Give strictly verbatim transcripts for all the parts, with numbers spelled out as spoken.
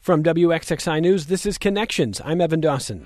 From W X X I News, this is Connections. I'm Evan Dawson.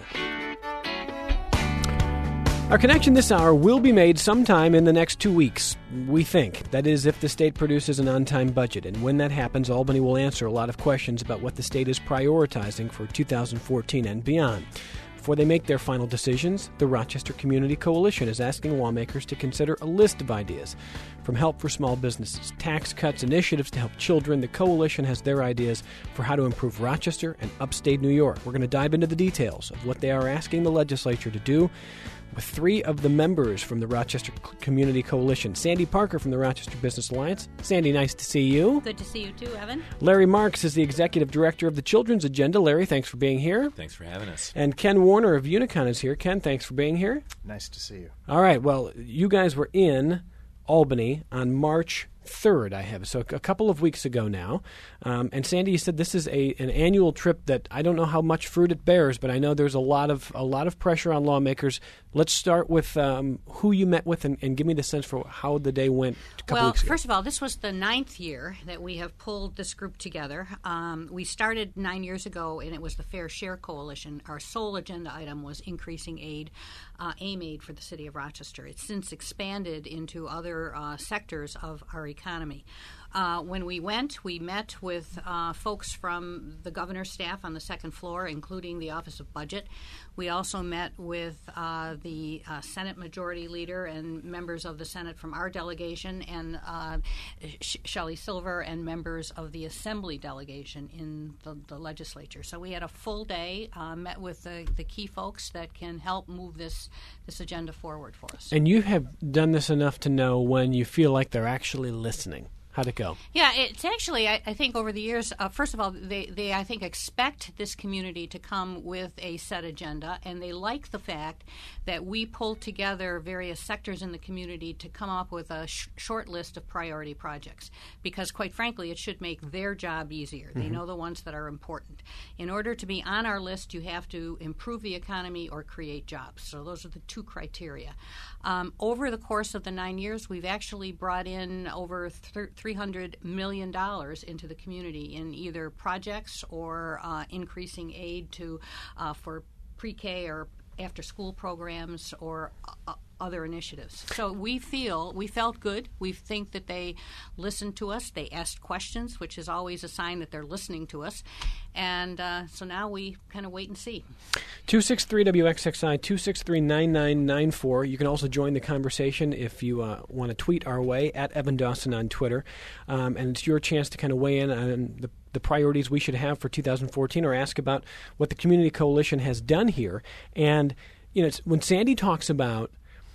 Our connection this hour will be made sometime in the next two weeks, we think. That is, if the state produces an on-time budget. And when that happens, Albany will answer a lot of questions about what the state is prioritizing for two thousand fourteen and beyond. Before they make their final decisions, the Rochester Community Coalition is asking lawmakers to consider a list of ideas. From help for small businesses, tax cuts, initiatives to help children, the coalition has their ideas for how to improve Rochester and upstate New York. We're going to dive into the details of what they are asking the legislature to do with three of the members from the Rochester Community Coalition. Sandy Parker from the Rochester Business Alliance. Sandy, nice to see you. Good to see you too, Evan. Larry Marks is the Executive Director of the Children's Agenda. Larry, thanks for being here. Thanks for having us. And Ken Warner of Unicon is here. Ken, thanks for being here. Nice to see you. All right, well, you guys were in Albany on March third, I have. So a couple of weeks ago now. Um, and Sandy, you said this is a an annual trip that I don't know how much fruit it bears, but I know there's a lot of a lot of pressure on lawmakers. Let's start with um, who you met with and, and give me the sense for how the day went a couple well, weeks ago. Well, first of all, this was the ninth year that we have pulled this group together. Um, we started nine years ago, and it was the Fair Share Coalition. Our sole agenda item was increasing aid, uh, AIM aid for the city of Rochester. It's since expanded into other uh, sectors of our economy. Uh, when we went, we met with uh, folks from the governor's staff on the second floor, including the Office of Budget. We also met with uh, the uh, Senate Majority Leader and members of the Senate from our delegation, and uh, Sh- Shelley Silver and members of the Assembly delegation in the, the legislature. So we had a full day, uh, met with the, the key folks that can help move this, this agenda forward for us. And you have done this enough to know when you feel like they're actually listening. How'd it go? Yeah, it's actually, I, I think over the years, uh, first of all, they, they, I think, expect this community to come with a set agenda, and they like the fact that we pull together various sectors in the community to come up with a sh- short list of priority projects, because, quite frankly, it should make their job easier. Mm-hmm. They know the ones that are important. In order to be on our list, you have to improve the economy or create jobs. So those are the two criteria. Um, over the course of the nine years, we've actually brought in over th- three hundred million dollars into the community in either projects or uh, increasing aid to uh, for pre-K or after-school programs or uh, other initiatives. So we feel, we felt good. We think that they listened to us. They asked questions, which is always a sign that they're listening to us. And uh, so now we kind of wait and see. two six three W X X I, two six three, nine nine nine four. You can also join the conversation if you uh, want to tweet our way, at Evan Dawson on Twitter. Um, and it's your chance to kind of weigh in on the the priorities we should have for two thousand fourteen, or ask about what the Community Coalition has done here. And, you know, it's, when Sandy talks about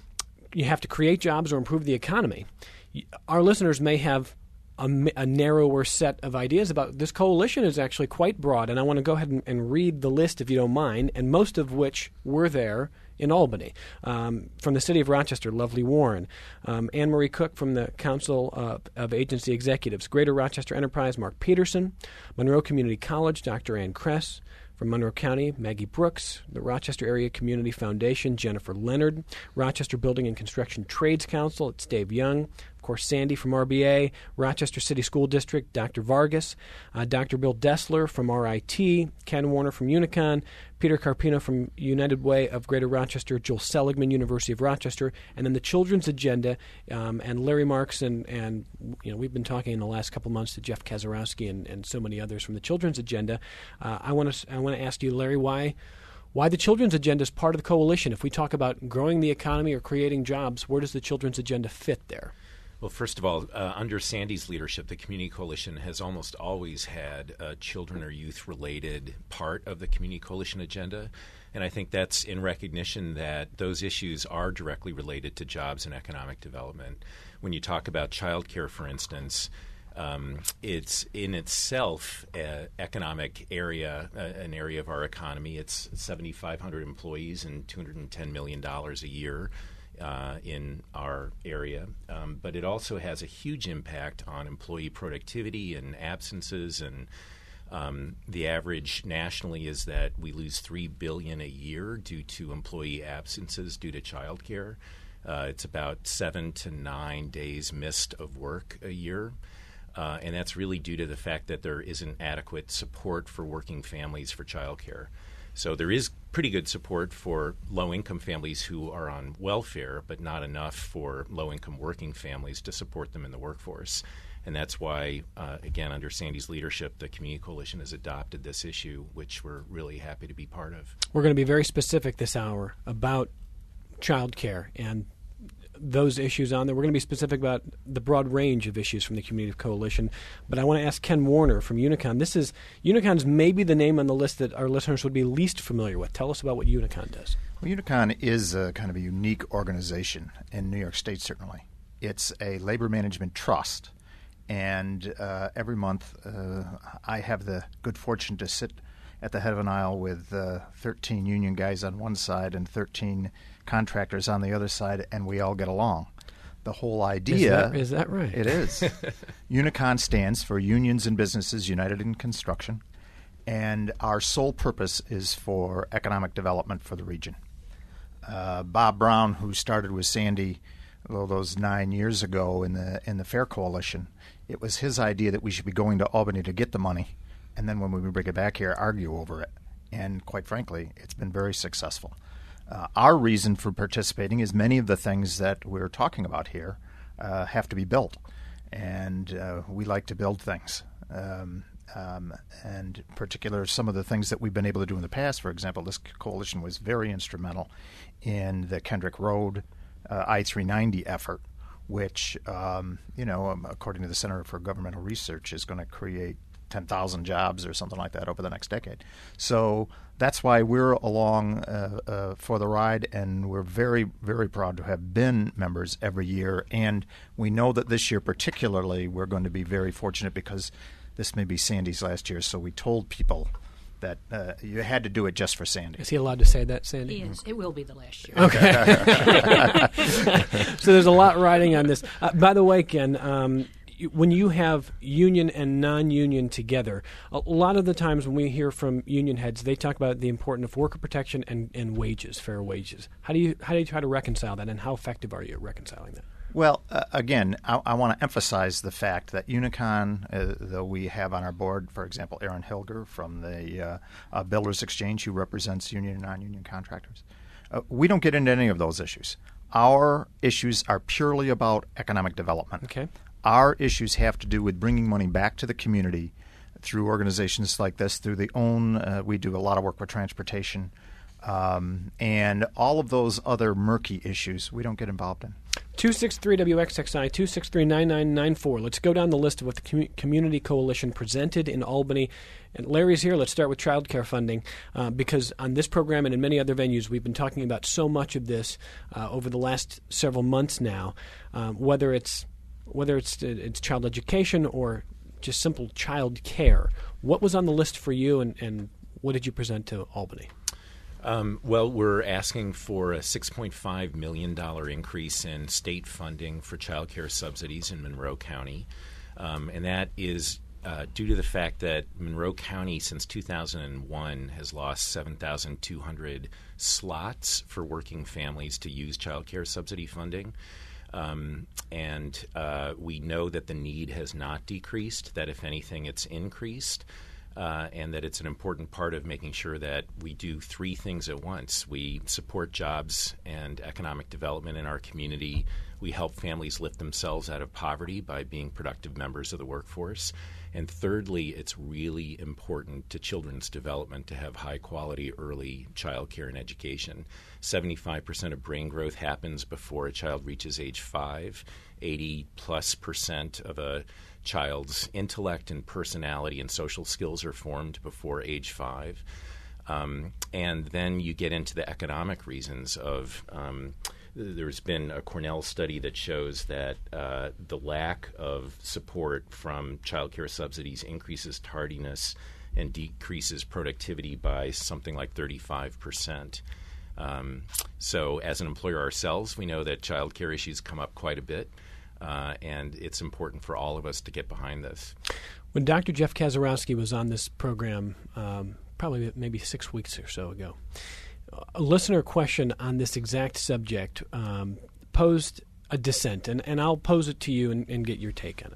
you have to create jobs or improve the economy, our listeners may have a, a narrower set of ideas about this coalition is actually quite broad. And I want to go ahead and, and read the list, if you don't mind, and most of which were there in Albany. Um, from the City of Rochester, Lovely Warren. Um, Anne Marie Cook from the Council uh, of Agency Executives. Greater Rochester Enterprise, Mark Peterson. Monroe Community College, Doctor Ann Kress. From Monroe County, Maggie Brooks. The Rochester Area Community Foundation, Jennifer Leonard. Rochester Building and Construction Trades Council, it's Dave Young. Of course, Sandy from R B A, Rochester City School District, Doctor Vargas, uh, Doctor Bill Dessler from R I T, Ken Warner from Unicon, Peter Carpino from United Way of Greater Rochester, Joel Seligman, University of Rochester, and then the Children's Agenda, um, and Larry Marks, and, and you know we've been talking in the last couple months to Jeff Kazarowski and, and so many others from the Children's Agenda. Uh, I want to I want to ask you, Larry, why why the Children's Agenda is part of the coalition. If we talk about growing the economy or creating jobs, where does the Children's Agenda fit there? Well, first of all, uh, under Sandy's leadership, the Community Coalition has almost always had a children or youth-related part of the Community Coalition agenda, and I think that's in recognition that those issues are directly related to jobs and economic development. When you talk about child care, for instance, um, it's in itself an economic area, uh, an area of our economy. It's seventy-five hundred employees and two hundred ten million dollars a year. Uh, in our area, um, but it also has a huge impact on employee productivity and absences. And um, the average nationally is that we lose three billion dollars a year due to employee absences due to child care. Uh, it's about seven to nine days missed of work a year. Uh, and that's really due to the fact that there isn't adequate support for working families for childcare. So there is pretty good support for low-income families who are on welfare, but not enough for low-income working families to support them in the workforce. And that's why, uh, again, under Sandy's leadership, the Community Coalition has adopted this issue, which we're really happy to be part of. We're going to be very specific this hour about child care and those issues on there. We're going to be specific about the broad range of issues from the Community Coalition. But I want to ask Ken Warner from Unicon. This is Unicon's maybe the name on the list that our listeners would be least familiar with. Tell us about what Unicon does. Well, Unicon is a kind of a unique organization in New York State, certainly. It's a labor management trust. And uh, every month uh, I have the good fortune to sit at the head of an aisle with uh, thirteen union guys on one side and thirteen contractors on the other side, and we all get along. The whole idea... Is that, is that right? It is. Unicon stands for Unions and Businesses United in Construction, and our sole purpose is for economic development for the region. Uh, Bob Brown, who started with Sandy well, those nine years ago in the in the Fair Coalition, it was his idea that we should be going to Albany to get the money, and then when we bring it back here, argue over it. And quite frankly, it's been very successful. Uh, our reason for participating is many of the things that we're talking about here uh, have to be built, and uh, we like to build things. Um, um, and in particular, some of the things that we've been able to do in the past, for example, this coalition was very instrumental in the Kendrick Road uh, I three ninety effort, which, um, you know, um, according to the Center for Governmental Research, is going to create ten thousand jobs or something like that over the next decade. So that's why we're along uh, uh, for the ride, and we're very, very proud to have been members every year. And we know that this year particularly we're going to be very fortunate because this may be Sandy's last year, so we told people that uh, you had to do it just for Sandy. Is he allowed to say that, Sandy? He is. It will be the last year. Okay. So there's a lot riding on this. Uh, by the way, Ken, um, when you have union and non-union together, a lot of the times when we hear from union heads, they talk about the importance of worker protection and, and wages, fair wages. How do you how do you try to reconcile that, and how effective are you at reconciling that? Well, uh, again, I, I want to emphasize the fact that Unicon, uh, though we have on our board, for example, Aaron Hilger from the uh, uh, Builders Exchange, who represents union and non-union contractors, uh, we don't get into any of those issues. Our issues are purely about economic development. Okay. Our issues have to do with bringing money back to the community through organizations like this, through the own, uh, we do a lot of work with transportation, um, and all of those other murky issues we don't get involved in. two six three W X X I, two six three, nine nine nine four. Let's go down the list of what the Com- Community Coalition presented in Albany. And Larry's here. Let's start with child care funding, uh, because on this program and in many other venues, we've been talking about so much of this uh, over the last several months now, um, whether it's whether it's it's child education or just simple child care. What was on the list for you, and, and what did you present to Albany? Um, well, we're asking for a six point five million dollars increase in state funding for child care subsidies in Monroe County. Um, and that is uh, due to the fact that Monroe County, since two thousand one, has lost seven thousand two hundred slots for working families to use child care subsidy funding. Um, and uh, we know that the need has not decreased, that if anything, it's increased. Uh, and that it's an important part of making sure that we do three things at once. We support jobs and economic development in our community. We help families lift themselves out of poverty by being productive members of the workforce. And thirdly, it's really important to children's development to have high-quality early child care and education. seventy-five percent of brain growth happens before a child reaches age five. eighty plus percent of a child's intellect and personality and social skills are formed before age five. Um, and then you get into the economic reasons of um, there's been a Cornell study that shows that uh, the lack of support from child care subsidies increases tardiness and decreases productivity by something like thirty-five percent. Um, so as an employer ourselves, we know that child care issues come up quite a bit. Uh, and it's important for all of us to get behind this. When Doctor Jeff Kazarowski was on this program, um, probably maybe six weeks or so ago, a listener question on this exact subject um, posed a dissent, and, and I'll pose it to you and, and get your take on it.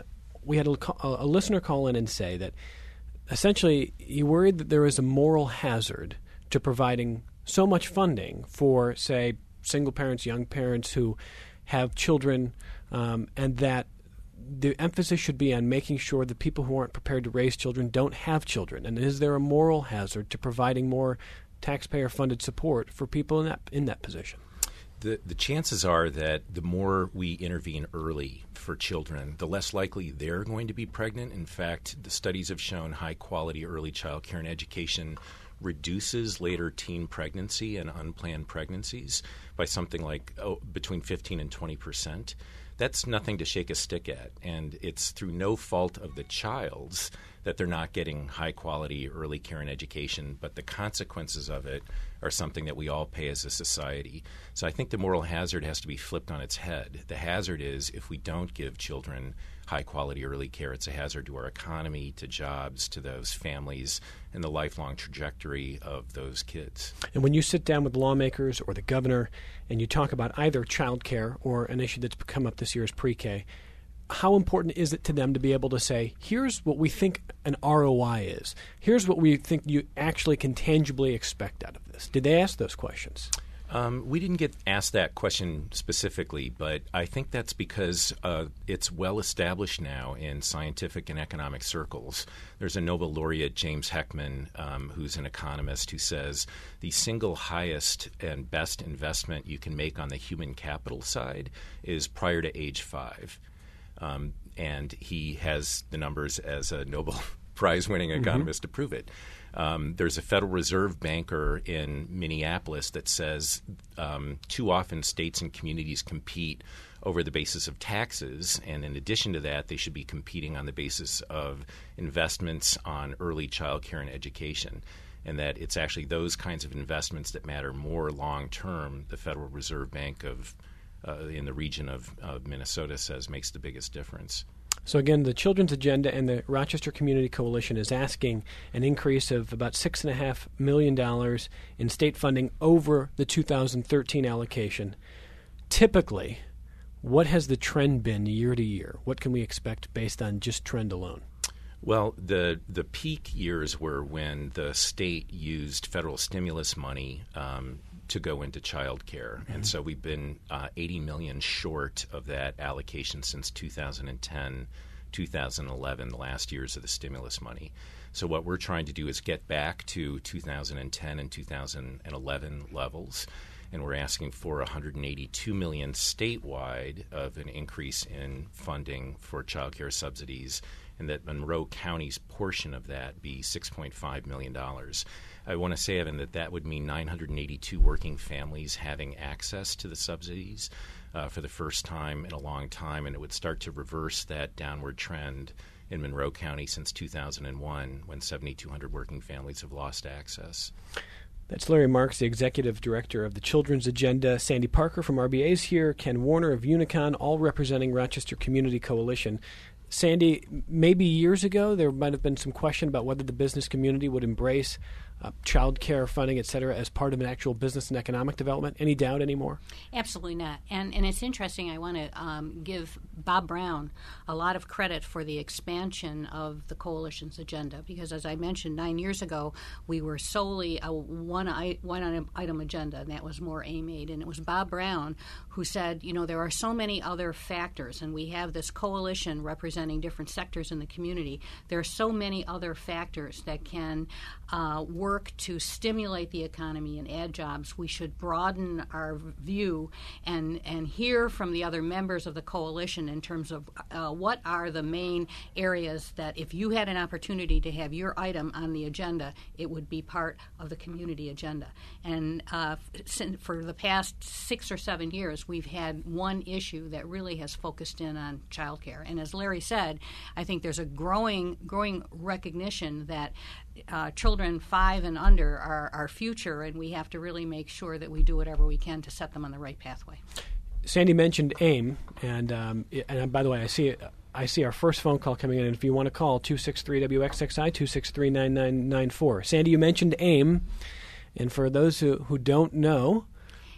we had a, a listener call in and say that essentially he worried that there is a moral hazard to providing so much funding for, say, single parents, young parents who have children, um, and that the emphasis should be on making sure that people who aren't prepared to raise children don't have children. And is there a moral hazard to providing more taxpayer-funded support for people in that in that position? The, the chances are that the more we intervene early for children, the less likely they're going to be pregnant. In fact, the studies have shown high-quality early child care and education reduces later teen pregnancy and unplanned pregnancies by something like oh, between fifteen and twenty percent. That's nothing to shake a stick at, and it's through no fault of the child's that they're not getting high-quality early care and education, but the consequences of it are something that we all pay as a society. So I think the moral hazard has to be flipped on its head. The hazard is if we don't give children high-quality early care, it's a hazard to our economy, to jobs, to those families, and the lifelong trajectory of those kids. And when you sit down with lawmakers or the governor and you talk about either child care or an issue that's come up this year as pre-K, how important is it to them to be able to say, here's what we think an R O I is. Here's what we think you actually can tangibly expect out of this. Did they ask those questions? Um, we didn't get asked that question specifically, but I think that's because uh, it's well established now in scientific and economic circles. There's a Nobel laureate, James Heckman, um, who's an economist, who says the single highest and best investment you can make on the human capital side is prior to age five. Um, and he has the numbers as a Nobel Prize-winning economist mm-hmm. to prove it. Um, there's a Federal Reserve banker in Minneapolis that says um, too often states and communities compete over the basis of taxes, and in addition to that, they should be competing on the basis of investments on early child care and education, and that it's actually those kinds of investments that matter more long-term. The Federal Reserve Bank of uh, in the region of, of Minnesota says makes the biggest difference. So again, the Children's Agenda and the Rochester Community Coalition is asking an increase of about six point five million dollars in state funding over the two thousand thirteen allocation. Typically, what has the trend been year to year? What can we expect based on just trend alone? Well, the the peak years were when the state used federal stimulus money um, to go into child care. Mm-hmm. And so we've been uh, eighty million dollars short of that allocation since two thousand ten, two thousand eleven, the last years of the stimulus money. So what we're trying to do is get back to two thousand ten and two thousand eleven levels. And we're asking for one hundred eighty-two million dollars statewide of an increase in funding for child care subsidies, and that Monroe County's portion of that be six point five million dollars. I want to say, Evan, that that would mean nine hundred eighty-two working families having access to the subsidies uh, for the first time in a long time, and it would start to reverse that downward trend in Monroe County since two thousand one, when seven thousand two hundred working families have lost access. That's Larry Marks, the Executive Director of the Children's Agenda. Sandy Parker from R B A is here. Ken Warner of Unicon, all representing Rochester Community Coalition. Sandy, maybe years ago there might have been some question about whether the business community would embrace uh, child care funding, et cetera, as part of an actual business and economic development. Any doubt anymore? Absolutely not. And and it's interesting. I want to um, give Bob Brown a lot of credit for the expansion of the coalition's agenda, because as I mentioned, nine years ago we were solely a one I, one item agenda, and that was more AIM-aid. And it was Bob Brown who said, you know, there are so many other factors, and we have this coalition representing different sectors in the community. There are so many other factors that can uh, work to stimulate the economy and add jobs. We should broaden our view and and hear from the other members of the coalition in terms of uh, what are the main areas that if you had an opportunity to have your item on the agenda, it would be part of the community agenda. And uh, for the past six or seven years, we've had one issue that really has focused in on child care. And as Larry said, I think there's a growing growing recognition that uh, children five and under are our future, and we have to really make sure that we do whatever we can to set them on the right pathway. Sandy mentioned AIM, and um, and by the way, I see I see our first phone call coming in. And if you want to call, two six three W X X I, two six three, nine nine nine four. Sandy, you mentioned AIM, and for those who, who don't know,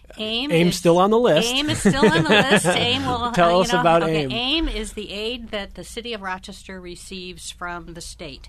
AIM AIM's is, still on the list. AIM is still on the list. AIM will Tell uh, us you know, about okay, AIM. AIM is the aid that the city of Rochester receives from the state.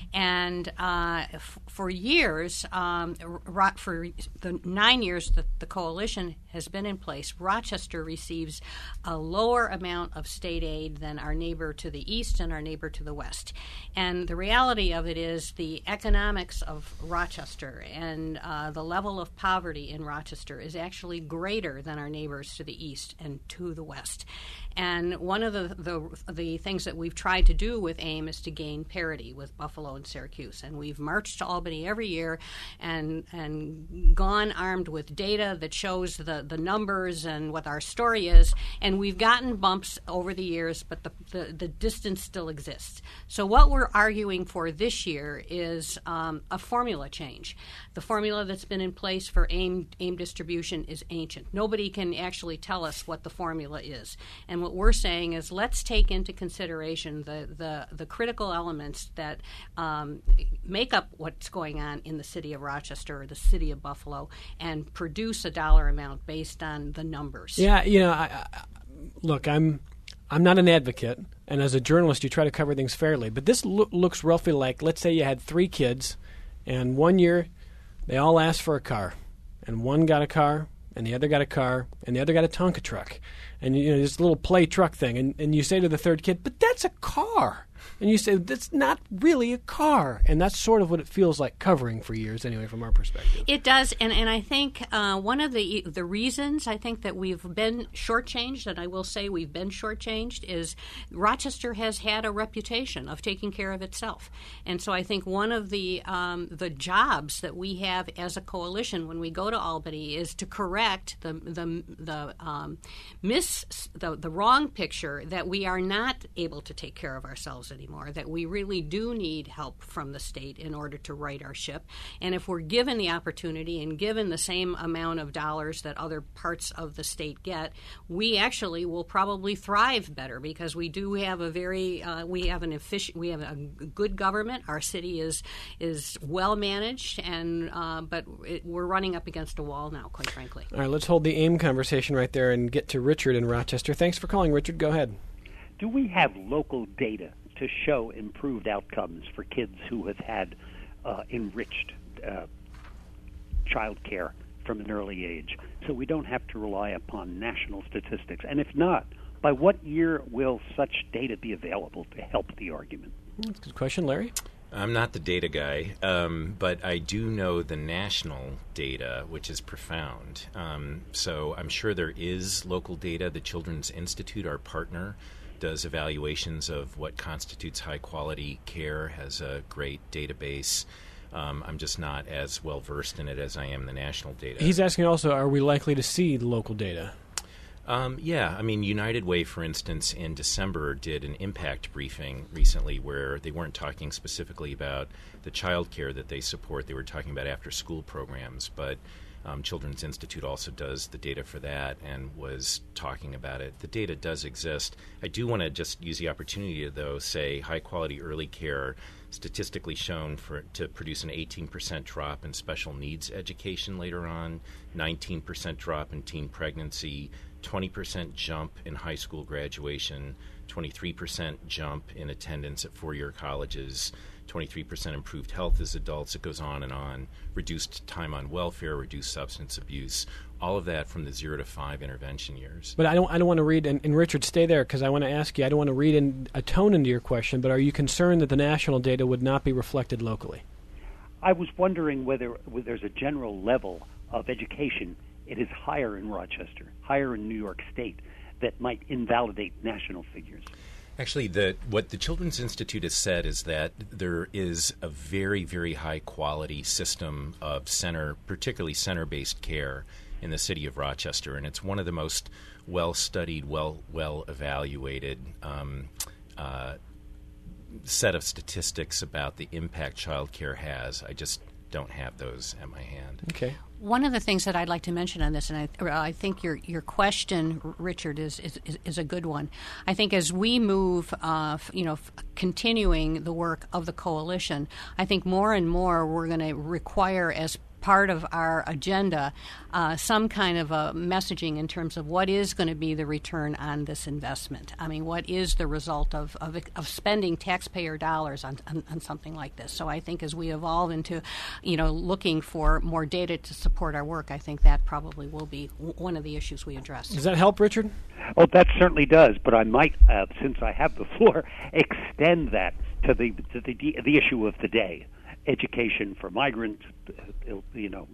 And uh, f- for years, um, ro- for the nine years that the coalition has been in place, Rochester receives a lower amount of state aid than our neighbor to the east and our neighbor to the west. And the reality of it is the economics of Rochester and uh, the level of poverty in Rochester is actually greater than our neighbors to the east and to the west. And one of the, the the things that we've tried to do with AIM is to gain parity with Buffalo and Syracuse. And we've marched to Albany every year and and gone armed with data that shows the, the numbers and what our story is. And we've gotten bumps over the years, but the, the, the distance still exists. So what we're arguing for this year is um, a formula change. The formula that's been in place for AIM, AIM distribution is ancient. Nobody can actually tell us what the formula is. And what we're saying is let's take into consideration the, the, the critical elements that um, make up what's going on in the city of Rochester or the city of Buffalo and produce a dollar amount based on the numbers. Yeah, you know, I, I, look, I'm I'm not an advocate, and as a journalist, you try to cover things fairly. But this lo- looks roughly like, let's say you had three kids, and one year they all asked for a car, and one got a car, and the other got a car, and the other got a Tonka truck, and you know this little play truck thing, and, and you say to the third kid, "But that's a car." And you say, that's not really a car. And that's sort of what it feels like covering for years, anyway, from our perspective. It does. And, and I think uh, one of the the reasons I think that we've been shortchanged, and I will say we've been shortchanged, is Rochester has had a reputation of taking care of itself. And so I think one of the um, the jobs that we have as a coalition when we go to Albany is to correct the the the um, miss the, the wrong picture that we are not able to take care of ourselves anymore, that we really do need help from the state in order to right our ship. And if we're given the opportunity and given the same amount of dollars that other parts of the state get, we actually will probably thrive better because we do have a very uh, we have an efficient we have a good government. Our city is is well managed, and uh, but it, we're running up against a wall now, quite frankly. All right, let's hold the AIM conversation right there and get to Richard in Rochester. Thanks for calling, Richard. Go ahead. Do we have local data to show improved outcomes for kids who have had uh, enriched uh, child care from an early age, so we don't have to rely upon national statistics? And if not, by what year will such data be available to help the argument? That's a good question. Larry? I'm not the data guy, um, but I do know the national data, which is profound. Um, so I'm sure there is local data. The Children's Institute, our partner, does evaluations of what constitutes high-quality care, has a great database. Um, I'm just not as well-versed in it as I am the national data. He's asking also, are we likely to see the local data? Um, yeah, I mean, United Way, for instance, in December did an impact briefing recently where they weren't talking specifically about the child care that they support. They were talking about after-school programs, but Um, Children's Institute also does the data for that and was talking about it. The data does exist. I do want to just use the opportunity to, though, say high-quality early care statistically shown for to produce an eighteen percent drop in special needs education later on, nineteen percent drop in teen pregnancy, twenty percent jump in high school graduation, twenty-three percent jump in attendance at four-year colleges, twenty-three percent improved health as adults. It goes on and on. Reduced time on welfare, reduced substance abuse, all of that from the zero to five intervention years. But I don't I don't want to read, and, and Richard, stay there because I want to ask you, I don't want to read in a tone into your question, but are you concerned that the national data would not be reflected locally? I was wondering whether, whether there's a general level of education. It is higher in Rochester, higher in New York State, that might invalidate national figures. Actually, the, what the Children's Institute has said is that there is a very, very high-quality system of center, particularly center-based care in the city of Rochester, and it's one of the most well-studied, well, well-evaluated um, uh, set of statistics about the impact child care has. I just don't have those at my hand. Okay. One of the things that I'd like to mention on this, and I, I think your your question, Richard, is, is is a good one. I think as we move, uh, you know, f- continuing the work of the coalition, I think more and more we're going to require as part of our agenda uh, some kind of a messaging in terms of what is going to be the return on this investment. I mean, what is the result of, of, of spending taxpayer dollars on, on, on something like this? So I think as we evolve into, you know, looking for more data to support our work, I think that probably will be w- one of the issues we address. Does that help, Richard? Oh, that certainly does. But I might, uh, since I have the floor, extend that to the to the the issue of the day: education for migrants, you know,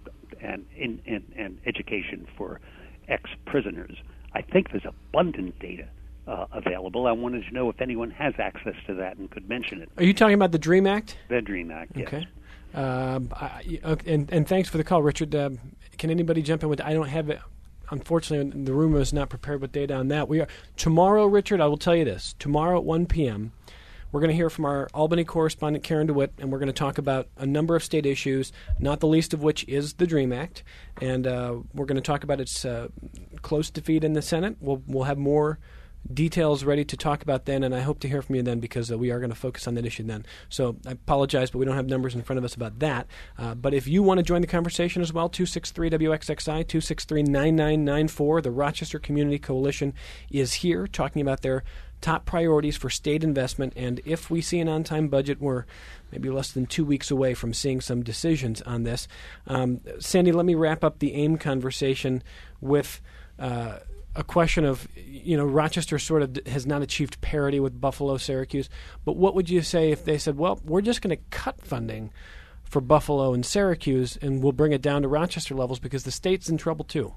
and and, and, and education for ex-prisoners. I think there's abundant data uh, available. I wanted to know if anyone has access to that and could mention it. Are you talking about the DREAM Act? The DREAM Act, yes. Okay. Um, I, and, and thanks for the call, Richard. Uh, can anybody jump in with? I don't have it. Unfortunately, the room is not prepared with data on that. We are tomorrow, Richard. I will tell you this: tomorrow at one p.m., we're going to hear from our Albany correspondent Karen DeWitt, and we're going to talk about a number of state issues, not the least of which is the DREAM Act, and uh, we're going to talk about its uh, close defeat in the Senate. We'll we'll have more details ready to talk about then, and I hope to hear from you then, because uh, we are going to focus on that issue then. So I apologize, but we don't have numbers in front of us about that. Uh, but if you want to join the conversation as well, two six three W X X I, two six three, nine nine nine four. The Rochester Community Coalition is here talking about their top priorities for state investment, and if we see an on-time budget, we're maybe less than two weeks away from seeing some decisions on this. Um, Sandy, let me wrap up the AIM conversation with uh, a question of, you know, Rochester sort of has not achieved parity with Buffalo, Syracuse, but what would you say if they said, well, we're just going to cut funding for Buffalo and Syracuse and we'll bring it down to Rochester levels because the state's in trouble too?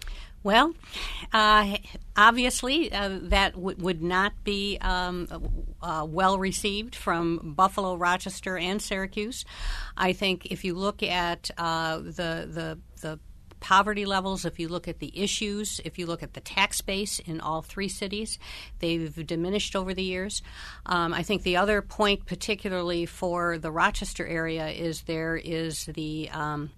Well, uh, obviously, uh, that w- would not be um, uh, well received from Buffalo, Rochester, and Syracuse. I think if you look at uh, the the the poverty levels, if you look at the issues, if you look at the tax base in all three cities, they've diminished over the years. Um, I think the other point, particularly for the Rochester area, is there is the um,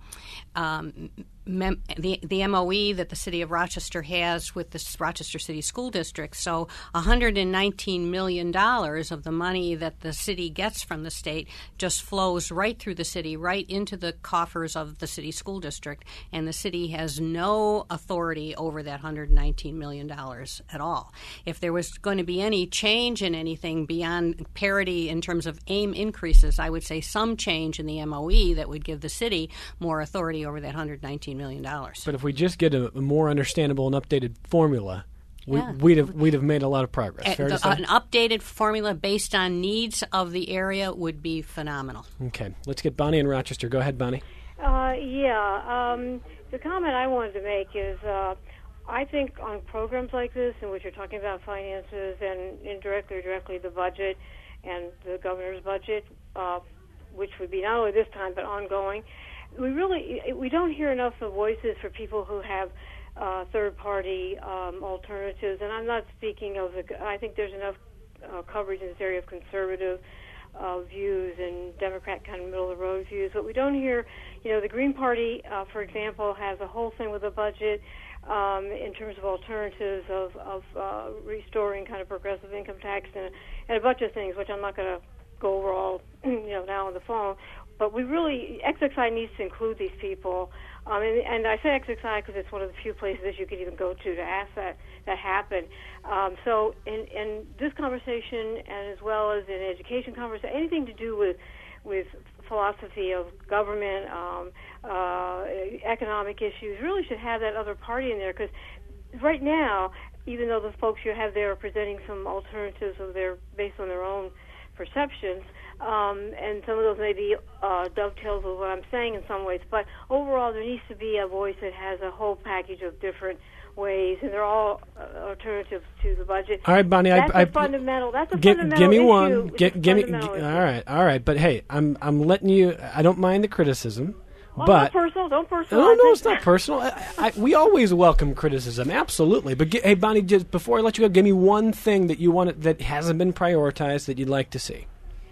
um, Mem- the, the M O E that the city of Rochester has with the Rochester City School District. So one hundred nineteen million dollars of the money that the city gets from the state just flows right through the city, right into the coffers of the city school district, and the city has no authority over that one hundred nineteen million dollars at all. If there was going to be any change in anything beyond parity in terms of AIM increases, I would say some change in the M O E that would give the city more authority over that one hundred nineteen million dollars. But if we just get a, a more understandable and updated formula, we, yeah. we'd have we'd have made a lot of progress. Fair the, to say? An updated formula based on needs of the area would be phenomenal. Okay, let's get Bonnie in Rochester. Go ahead, Bonnie. Uh, yeah, um, the comment I wanted to make is uh, I think on programs like this, in which you're talking about finances and indirectly or directly the budget and the governor's budget, uh, which would be not only this time but ongoing, we really we don't hear enough of voices for people who have uh, third-party um, alternatives. And I'm not speaking of the. I think there's enough uh, coverage in this area of conservative uh, views and Democrat kind of middle-of-the-road views, but we don't hear. You know, the Green Party, uh, for example, has a whole thing with a budget um, in terms of alternatives of, of uh, restoring kind of progressive income tax and, and a bunch of things, which I'm not going to go over all, you know, now on the phone. But we really, X X I needs to include these people. Um, and, and I say X X I because it's one of the few places that you could even go to to ask that, that happen. Um, so in, in this conversation, and as well as in education conversation, anything to do with with philosophy of government, um, uh, economic issues, really should have that other party in there. Because right now, even though the folks you have there are presenting some alternatives of their based on their own perceptions, um, and some of those may be uh, dovetails with what I'm saying in some ways, but overall there needs to be a voice that has a whole package of different ways, and they're all uh, alternatives to the budget. All right, Bonnie. That's I, a I, fundamental. That's a give, fundamental give me issue. one. Give, give me. G- issue. all right, all right. But hey, I'm I'm letting you. I don't mind the criticism. Well, but don't personal, don't personal. No, no, it's not personal. I, I, we always welcome criticism, absolutely. But get, hey, Bonnie, just before I let you go, give me one thing that you want that hasn't been prioritized that you'd like to see.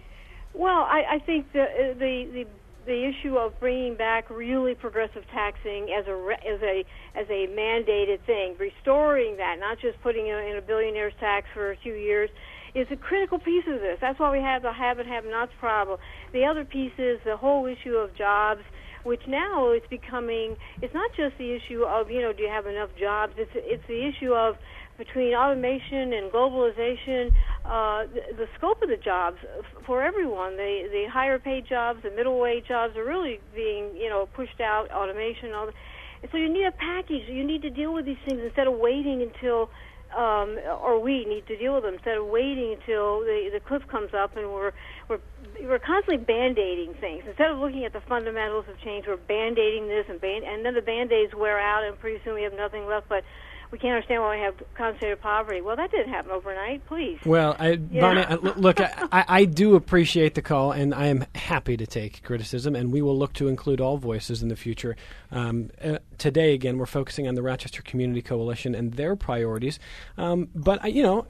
Well, I, I think the, the the the issue of bringing back really progressive taxing as a as a as a mandated thing, restoring that, not just putting it in a billionaire's tax for a few years, is a critical piece of this. That's why we have the have and have-nots problem. The other piece is the whole issue of jobs. which now is becoming, it's not just the issue of, you know, do you have enough jobs? It's, it's the issue of between automation and globalization, uh, the, the scope of the jobs for everyone, the, the higher paid jobs, the middle wage jobs are really being, you know, pushed out, automation, all that. And so you need a package. You need to deal with these things instead of waiting until, um, or we need to deal with them instead of waiting until the, the cliff comes up and we're we're we're constantly band-aiding things. Instead of looking at the fundamentals of change, we're band-aiding this and band, and then the band-aids wear out, and pretty soon we have nothing left but. We can't understand why we have concentrated poverty. Well, that didn't happen overnight. Please. Well, I, yeah. Bonnie, I, look, I, I do appreciate the call, and I am happy to take criticism, and we will look to include all voices in the future. Um, uh, today, again, we're focusing on the Rochester Community Coalition and their priorities. Um, but, I, you know,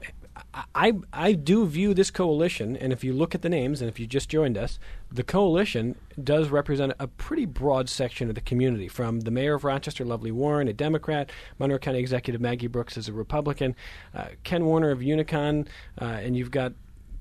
I, I do view this coalition, and if you look at the names, and if you just joined us, the coalition does represent a pretty broad section of the community, from the mayor of Rochester, Lovely Warren, a Democrat, Monroe County Executive Maggie Brooks is a Republican, uh, Ken Warner of Unicon, uh, and you've got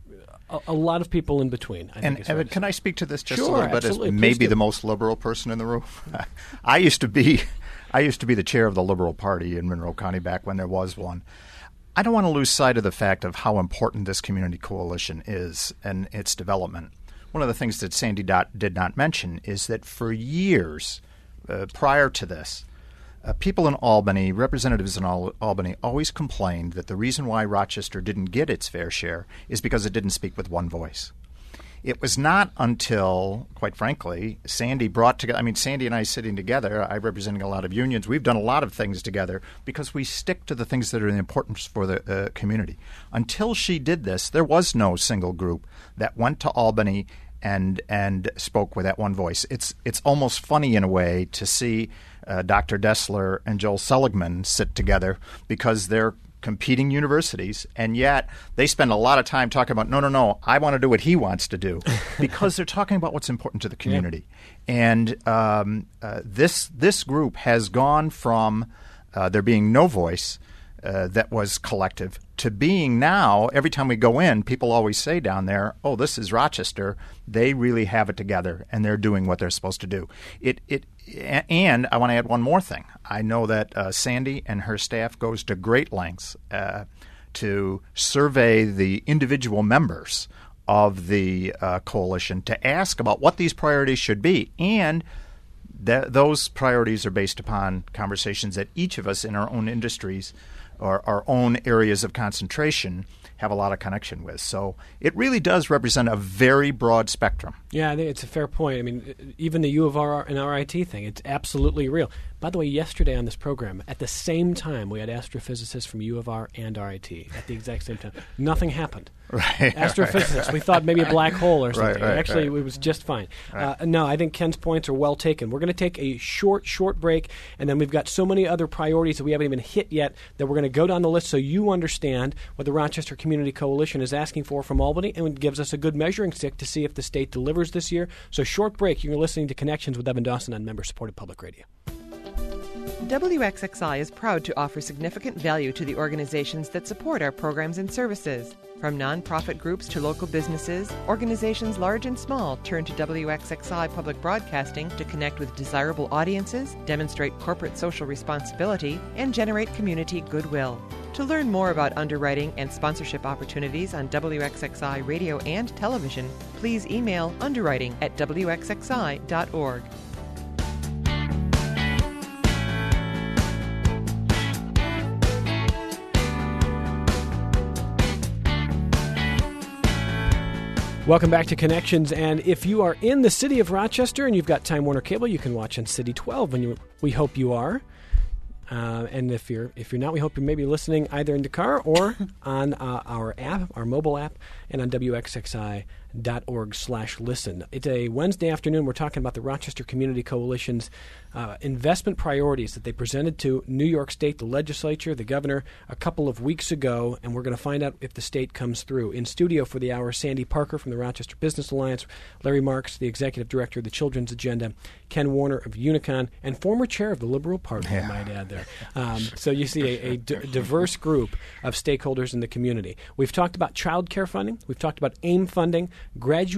a, a lot of people in between. I and think Evan, can I speak to this just sure, a little bit absolutely. as Please maybe do. the most liberal person in the room? I used to be, I used to be the chair of the Liberal Party in Monroe County back when there was one. I don't want to lose sight of the fact of how important this community coalition is and its development. One of the things that Sandy Dot did not mention is that for years uh, prior to this, uh, people in Albany, representatives in Al- Albany, always complained that the reason why Rochester didn't get its fair share is because it didn't speak with one voice. It was not until, quite frankly, Sandy brought together, I mean, Sandy and I sitting together, I representing a lot of unions, we've done a lot of things together because we stick to the things that are important for the uh, community. Until she did this, there was no single group that went to Albany and and spoke with that one voice. It's it's almost funny in a way to see uh, Doctor Dessler and Joel Seligman sit together because they're competing universities, and yet they spend a lot of time talking about, no, no, no, I want to do what he wants to do, because they're talking about what's important to the community. Yeah. And um, uh, this this group has gone from uh, there being no voice uh, that was collective to being now, every time we go in, people always say down there, oh, this is Rochester. They really have it together, and they're doing what they're supposed to do. It it And I want to add one more thing. I know that uh, Sandy and her staff goes to great lengths uh, to survey the individual members of the uh, coalition to ask about what these priorities should be. And th- those priorities are based upon conversations that each of us in our own industries or our own areas of concentration have a lot of connection with. So it really does represent a very broad spectrum. Yeah, I think it's a fair point. I mean, even the U of R and R I T thing, it's absolutely real. By the way, yesterday on this program, at the same time, we had astrophysicists from U of R and R I T at the exact same time. Nothing happened. Right. Astrophysicists, right. We thought maybe a black hole or something. Right, right, Actually, right. it was just fine. Right. Uh, no, I think Ken's points are well taken. We're going to take a short, short break, and then we've got so many other priorities that we haven't even hit yet that we're going to go down the list so you understand what the Rochester Community Coalition is asking for from Albany, and it gives us a good measuring stick to see if the state delivers this year. So short break. You're listening to Connections with Evan Dawson on member-supported public radio. W X X I is proud to offer significant value to the organizations that support our programs and services. From nonprofit groups to local businesses, organizations large and small turn to W X X I Public Broadcasting to connect with desirable audiences, demonstrate corporate social responsibility, and generate community goodwill. To learn more about underwriting and sponsorship opportunities on W X X I radio and television, please email underwriting at W X X I dot org. Welcome back to Connections, and if you are in the city of Rochester and you've got Time Warner Cable, you can watch on City twelve, and you, we hope you are. Uh, and if you're if you're not, we hope you're maybe listening either in the car or on uh, our app, our mobile app, and on W X X I dot org slash listen. It's a Wednesday afternoon. We're talking about the Rochester Community Coalition's uh, investment priorities that they presented to New York State, the legislature, the governor, a couple of weeks ago, and we're going to find out if the state comes through. In studio for the hour, Sandy Parker from the Rochester Business Alliance, Larry Marks, the executive director of the Children's Agenda, Ken Warner of Unicon, and former chair of the Liberal Party, yeah. I might add there. Um, so you see a, a d- diverse group of stakeholders in the community. We've talked about child care funding. We've talked about AIM funding, graduate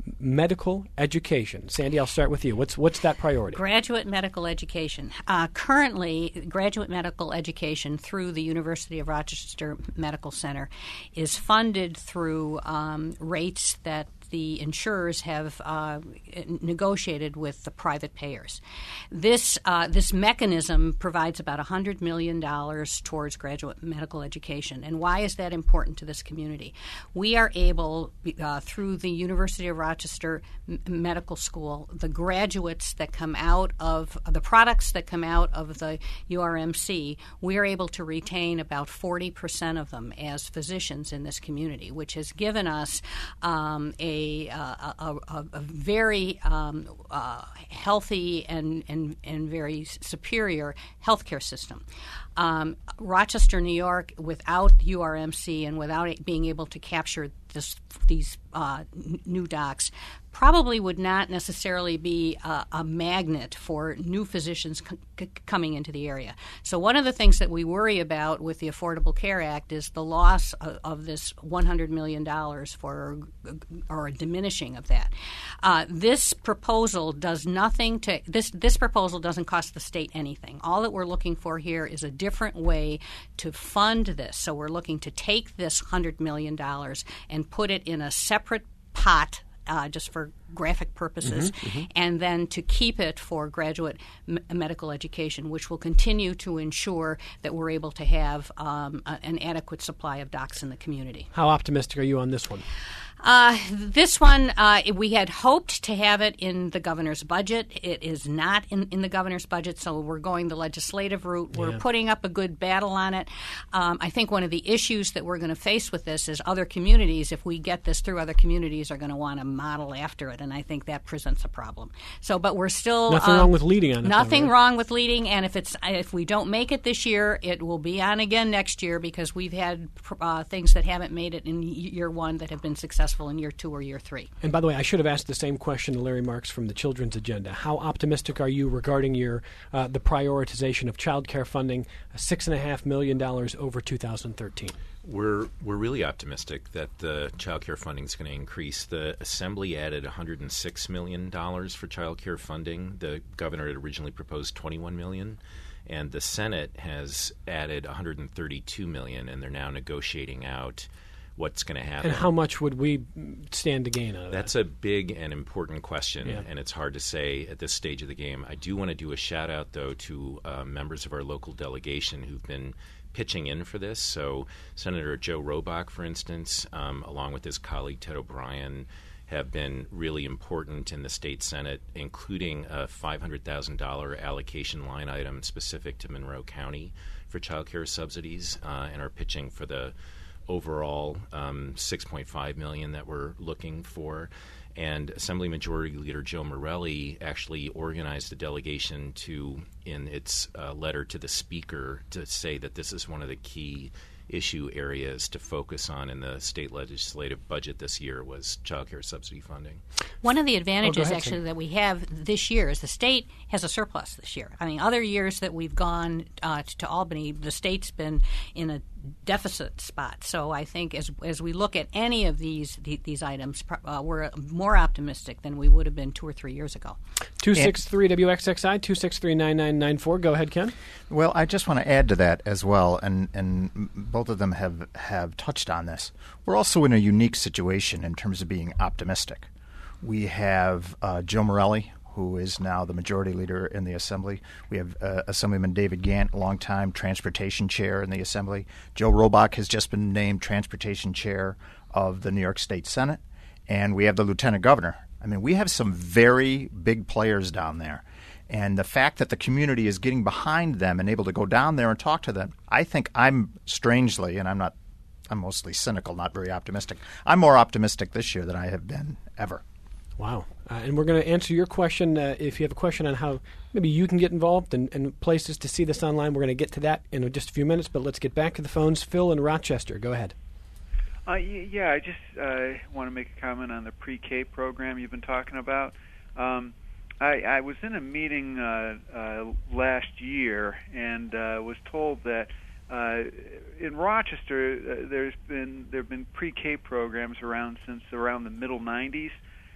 medical education. Sandy, I'll start with you. What's what's that priority? Graduate medical education. Uh, currently, graduate medical education through the University of Rochester Medical Center is funded through um, rates that the insurers have uh, negotiated with the private payers. This uh, this mechanism provides about one hundred million dollars towards graduate medical education. And why is that important to this community? We are able, uh, through the University of Rochester M- Medical School, the graduates that come out of the products that come out of the U R M C, we are able to retain about forty percent of them as physicians in this community, which has given us um, a A, a, a, a very um, uh, healthy and, and, and very superior healthcare system. Um, Rochester, New York, without U R M C and without it being able to capture this, these uh, n- new docs, probably would not necessarily be a, a magnet for new physicians c- c- coming into the area. So one of the things that we worry about with the Affordable Care Act is the loss of, of this one hundred million dollars for, or a diminishing of that. Uh, this proposal does nothing to, this, this proposal doesn't cost the state anything. All that we're looking for here is a different way to fund this. So we're looking to take this one hundred million dollars and put it in a separate pot Uh, just for graphic purposes, mm-hmm, mm-hmm. and then to keep it for graduate m- medical education, which will continue to ensure that we're able to have um, a, an adequate supply of docs in the community. How optimistic are you on this one? Uh, this one, uh, we had hoped to have it in the governor's budget. It is not in, in the governor's budget, so we're going the legislative route. We're yeah. putting up a good battle on it. Um, I think one of the issues that we're going to face with this is other communities, if we get this through, other communities are going to want to model after it, and I think that presents a problem. So, but we're still nothing um, wrong with leading on it. Nothing though, right? wrong with leading, and if it's if we don't make it this year, it will be on again next year because we've had uh, things that haven't made it in year one that have been successful in year two or year three. And by the way, I should have asked the same question to Larry Marks from the Children's Agenda. How optimistic are you regarding your uh, the prioritization of child care funding, six and a half million dollars over two thousand thirteen? We're we're really optimistic that the child care funding is going to increase. The Assembly added one hundred six million dollars for child care funding. The governor had originally proposed twenty-one million dollars. And the Senate has added one hundred thirty-two million dollars, and they're now negotiating out what's going to happen. And how much would we stand to gain out of That's that? That's a big and important question, yeah. and it's hard to say at this stage of the game. I do want to do a shout-out, though, to uh, members of our local delegation who've been pitching in for this. So Senator Joe Robach, for instance, um, along with his colleague Ted O'Brien, have been really important in the state Senate, including a five hundred thousand dollars allocation line item specific to Monroe County for child care subsidies, uh, and are pitching for the overall um, six point five million dollars that we're looking for. And Assembly Majority Leader Joe Morelli actually organized a delegation to, in its uh, letter to the Speaker, to say that this is one of the key issue areas to focus on in the state legislative budget this year was child care subsidy funding. One of the advantages, oh, ahead, actually, Sam. that we have this year is the state has a surplus this year. I mean, other years that we've gone uh, to Albany, the state's been in a deficit spot. So I think as as we look at any of these the, these items, uh, we're more optimistic than we would have been two or three years ago. two six three W X X I, two six three nine nine nine four. Go ahead, Ken. Well, I just want to add to that as well, and, and both of them have, have touched on this. We're also in a unique situation in terms of being optimistic. We have uh, Joe Morelli, who is now the majority leader in the Assembly. We have uh, Assemblyman David Gant, longtime transportation chair in the Assembly. Joe Robach has just been named transportation chair of the New York State Senate. And we have the lieutenant governor. I mean, we have some very big players down there. And the fact that the community is getting behind them and able to go down there and talk to them, I think I'm strangely, and I'm not, I'm mostly cynical, not very optimistic. I'm more optimistic this year than I have been ever. Wow. Uh, and we're going to answer your question. Uh, if you have a question on how maybe you can get involved and, and places to see this online, we're going to get to that in just a few minutes. But let's get back to the phones. Phil in Rochester, go ahead. Uh, yeah, I just uh, want to make a comment on the pre-K program you've been talking about. Um, I, I was in a meeting uh, uh, last year and uh, was told that uh, in Rochester uh, there's been there have been pre-K programs around since around the middle nineties.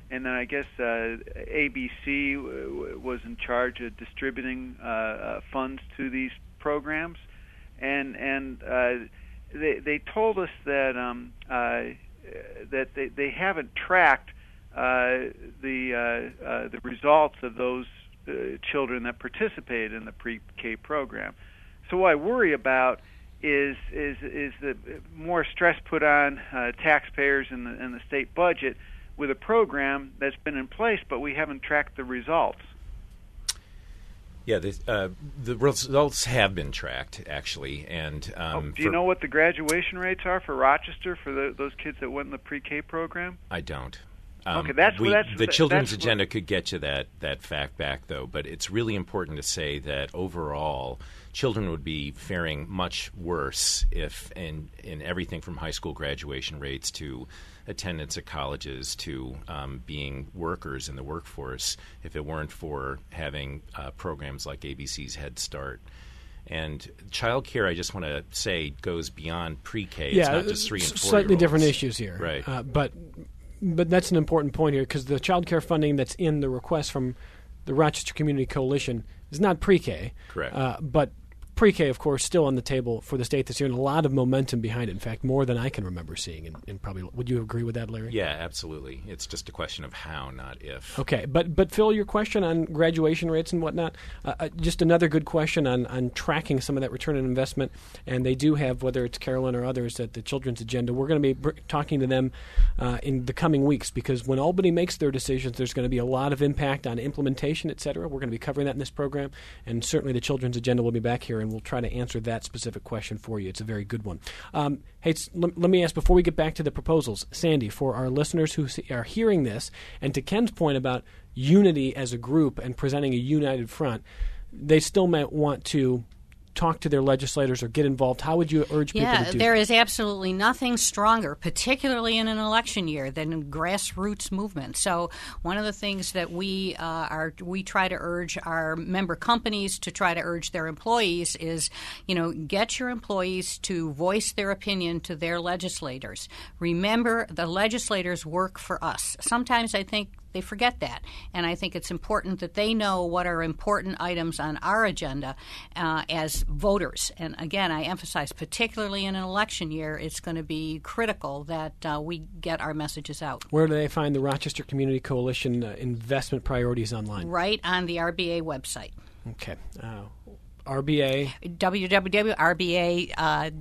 and then I guess uh, A B C w- was in charge of distributing uh, uh, funds to these programs, and and uh, they they told us that um, uh, that they, they haven't tracked uh, the uh, uh, the results of those uh, children that participated in the pre-K program. So what I worry about is is is the more stress put on uh, taxpayers and the, and the state budget with a program that's been in place, but we haven't tracked the results. Yeah, the, uh, the results have been tracked, actually. And um, oh, do you for, know what the graduation rates are for Rochester for the, those kids that went in the pre-K program? I don't. Um, okay, that's, we, that's the children's that's agenda what, could get you that, that fact back, though. But it's really important to say that overall, children would be faring much worse if, in in everything from high school graduation rates to attendance at colleges to um, being workers in the workforce, if it weren't for having uh, programs like A B C's Head Start. And child care, I just want to say, goes beyond pre-K. Yeah, it's not just three and four slightly different issues here. Right. Uh, but but that's an important point here, because the child care funding that's in the request from the Rochester Community Coalition is not pre-K. Correct. Uh, but pre-K, of course, still on the table for the state this year, and a lot of momentum behind it. In fact, more than I can remember seeing. And, and probably, would you agree with that, Larry? Yeah, absolutely. It's just a question of how, not if. Okay, but but Phil, your question on graduation rates and whatnot, uh, uh, just another good question on, on tracking some of that return on investment. And they do have, whether it's Carolyn or others, at the Children's Agenda. We're going to be br- talking to them uh, in the coming weeks, because when Albany makes their decisions, there's going to be a lot of impact on implementation, et cetera. We're going to be covering that in this program, and certainly the Children's Agenda will be back here, and we'll try to answer that specific question for you. It's a very good one. Um, hey, l- let me ask, before we get back to the proposals, Sandy, for our listeners who see, are hearing this, and to Ken's point about unity as a group and presenting a united front, they still might want to talk to their legislators or get involved. How would you urge people yeah, to do there that? is absolutely nothing stronger, particularly in an election year, than grassroots movement. So one of the things that we uh, are we try to urge our member companies to try to urge their employees is, you know, get your employees to voice their opinion to their legislators. Remember, the legislators work for us. Sometimes I think they forget that, and I think it's important that they know what are important items on our agenda uh, as voters. And again, I emphasize, particularly in an election year, it's going to be critical that uh, we get our messages out. Where do they find the Rochester Community Coalition uh, investment priorities online? Right on the R B A website. Okay. Uh, R B A. w w w dot r b a uh,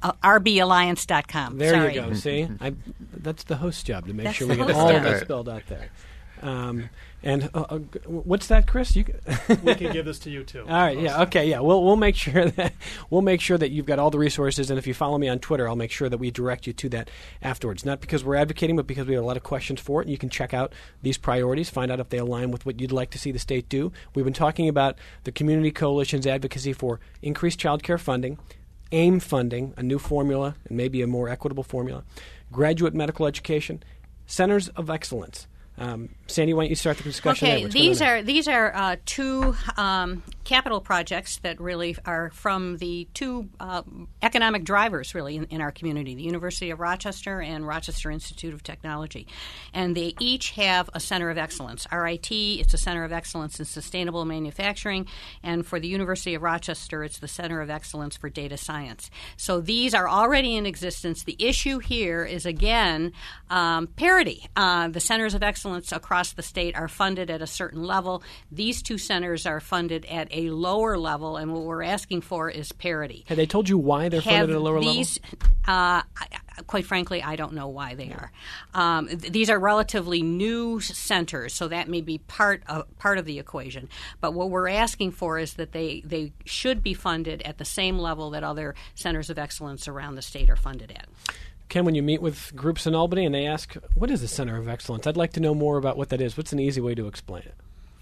r b alliance dot com. There Sorry. you go. See? I, that's the host job, to make That's sure we the get host all job. of that spelled out there. Um, and uh, uh, what's that, Chris? You we can give this to you too. All right, yeah, okay, yeah. We'll we'll make sure that we'll make sure that you've got all the resources, and if you follow me on Twitter, I'll make sure that we direct you to that afterwards. Not because we're advocating, but because we have a lot of questions for it, and you can check out these priorities, find out if they align with what you'd like to see the state do. We've been talking about the Community Coalition's advocacy for increased child care funding, AIM funding, a new formula, and maybe a more equitable formula, graduate medical education, centers of excellence. Um, Sandy, why don't you start the discussion? Okay, there? these are these are uh, two um, capital projects that really are from the two uh, economic drivers, really, in, in our community: the University of Rochester and Rochester Institute of Technology, and they each have a center of excellence. R I T, it's a center of excellence in sustainable manufacturing, and for the University of Rochester, it's the Center of Excellence for Data Science. So these are already in existence. The issue here is again um, parity. Uh, the centers of excellence across the state are funded at a certain level. These two centers are funded at a lower level, and what we're asking for is parity. Have they told you why they're funded Have at a lower these, level? Uh, I, quite frankly, I don't know why they are. Um, th- these are relatively new centers, so that may be part of part of the equation. But what we're asking for is that they, they should be funded at the same level that other centers of excellence around the state are funded at. Ken, when you meet with groups in Albany and they ask, what is a Center of Excellence? I'd like to know more about what that is. What's an easy way to explain it?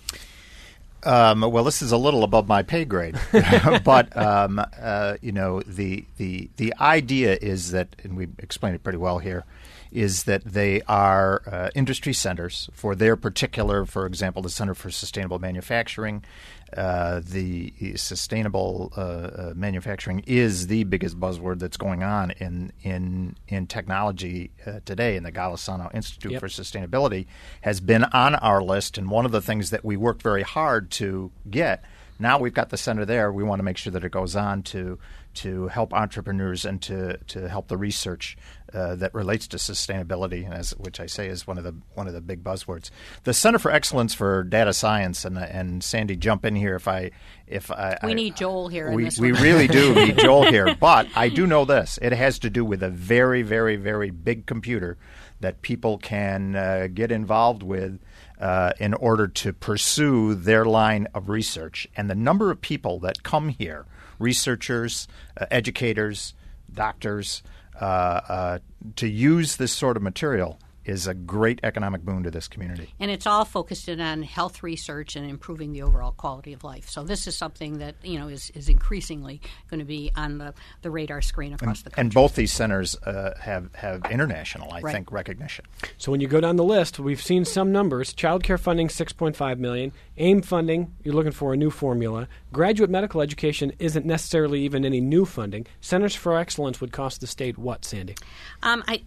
Um, well, this is a little above my pay grade, but um, uh, you know, the, the the idea is that, and we explained it pretty well here, is that they are uh, industry centers for their particular, for example, the Center for Sustainable Manufacturing. Uh, the sustainable uh, uh, manufacturing is the biggest buzzword that's going on in in in technology uh, today. And the Golisano Institute yep. for Sustainability has been on our list, and one of the things that we worked very hard to get. Now we've got the center there. We want to make sure that it goes on to to help entrepreneurs and to, to help the research uh, that relates to sustainability, as which I say is one of the one of the big buzzwords. The Center for Excellence for Data Science, and and Sandy, jump in here if I if I we I, need Joel here. We in this we one. really do need Joel here, but I do know this: it has to do with a very very very big computer that people can uh, get involved with. Uh, in order to pursue their line of research. And the number of people that come here, researchers, uh, educators, doctors, uh, uh, to use this sort of material is a great economic boon to this community. And it's all focused in on health research and improving the overall quality of life. So this is something that, you know, is, is increasingly going to be on the, the radar screen across and, the country. And both these centers uh, have, have international, I right. think, recognition. So when you go down the list, we've seen some numbers. Child care funding, six point five million dollars. AIM funding, you're looking for a new formula. Graduate medical education isn't necessarily even any new funding. Centers for Excellence would cost the state what, Sandy? Um, I...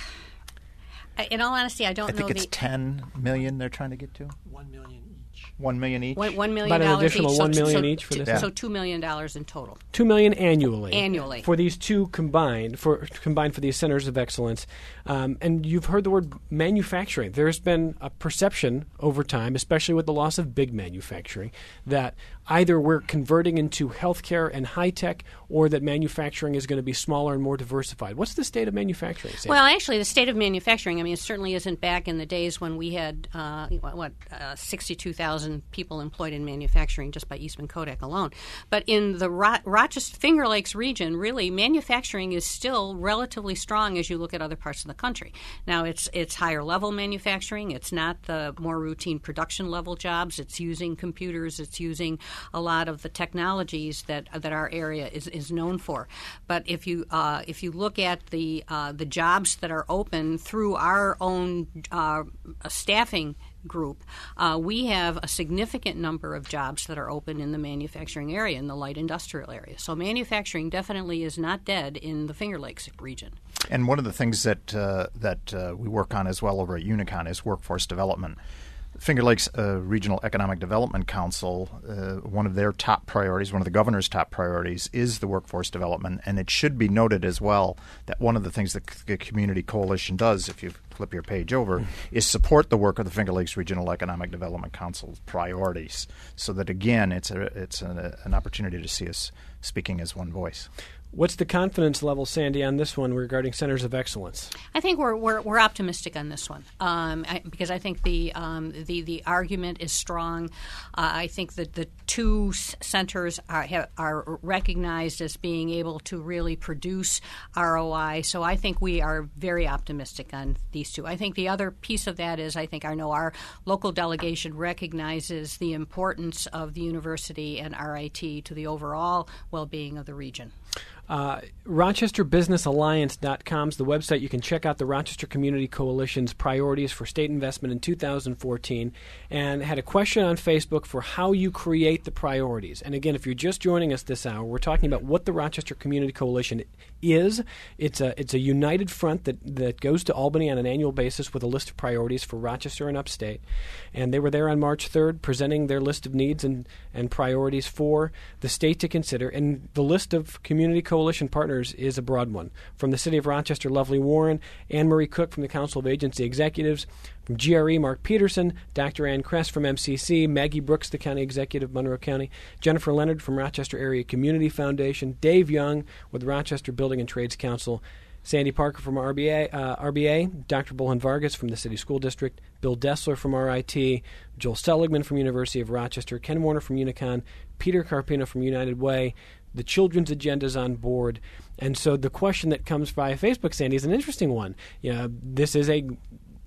In all honesty, I don't I think know it's the ten million they're trying to get to. One million each. One million each. one, one million About an dollars additional each. one so, million so, each for two, this. Yeah. So two million dollars in total. Two million annually. Annually for these two combined for combined for these centers of excellence. Um, and you've heard the word manufacturing. There's been a perception over time, especially with the loss of big manufacturing, that either we're converting into healthcare and high tech, or that manufacturing is going to be smaller and more diversified. What's the state of manufacturing? Sandy? Well, actually, the state of manufacturing, I mean, it certainly isn't back in the days when we had, uh, what, uh, sixty-two thousand people employed in manufacturing just by Eastman Kodak alone. But in the Ro- Rochester Finger Lakes region, really, manufacturing is still relatively strong as you look at other parts of the country. Now, it's it's higher level manufacturing. It's not the more routine production level jobs. It's using computers. It's using a lot of the technologies that that our area is, is known for. But if you uh, if you look at the uh, the jobs that are open through our own uh, staffing group, uh, we have a significant number of jobs that are open in the manufacturing area, in the light industrial area. So manufacturing definitely is not dead in the Finger Lakes region. And one of the things that uh, that uh, we work on as well over at Unicon is workforce development. Finger Lakes uh, Regional Economic Development Council, uh, one of their top priorities, one of the governor's top priorities, is the workforce development. And it should be noted as well that one of the things that the Community Coalition does, if you flip your page over, is support the work of the Finger Lakes Regional Economic Development Council's priorities. So that, again, it's a, it's a, an opportunity to see us speaking as one voice. What's the confidence level, Sandy, on this one regarding centers of excellence? I think we're we're, we're optimistic on this one um, I, because I think the um, the the argument is strong. Uh, I think that the two s- centers are have, are recognized as being able to really produce R O I. So I think we are very optimistic on these two. I think the other piece of that is I think I know our local delegation recognizes the importance of the university and R I T to the overall well-being of the region. Uh, Rochester Business Alliance dot com is the website. You can check out the Rochester Community Coalition's priorities for state investment in two thousand fourteen, and had a question on Facebook for how you create the priorities. And again, if you're just joining us this hour, we're talking about what the Rochester Community Coalition is. It's a it's a united front that, that goes to Albany on an annual basis with a list of priorities for Rochester and upstate. And they were there on March third presenting their list of needs and, and priorities for the state to consider. And the list of community coalition partners is a broad one. From the City of Rochester, Lovely Warren, Anne Marie Cook from the Council of Agency Executives, from G R E, Mark Peterson, Doctor Ann Kress from M C C, Maggie Brooks, the County Executive, Monroe County, Jennifer Leonard from Rochester Area Community Foundation, Dave Young with Rochester Building and Trades Council, Sandy Parker from R B A, uh, R B A, Doctor Bulhan Vargas from the City School District, Bill Dessler from R I T, Joel Seligman from University of Rochester, Ken Warner from Unicon, Peter Carpino from United Way. The children's agenda is on board. And so the question that comes via Facebook, Sandy, is an interesting one. You know, this is a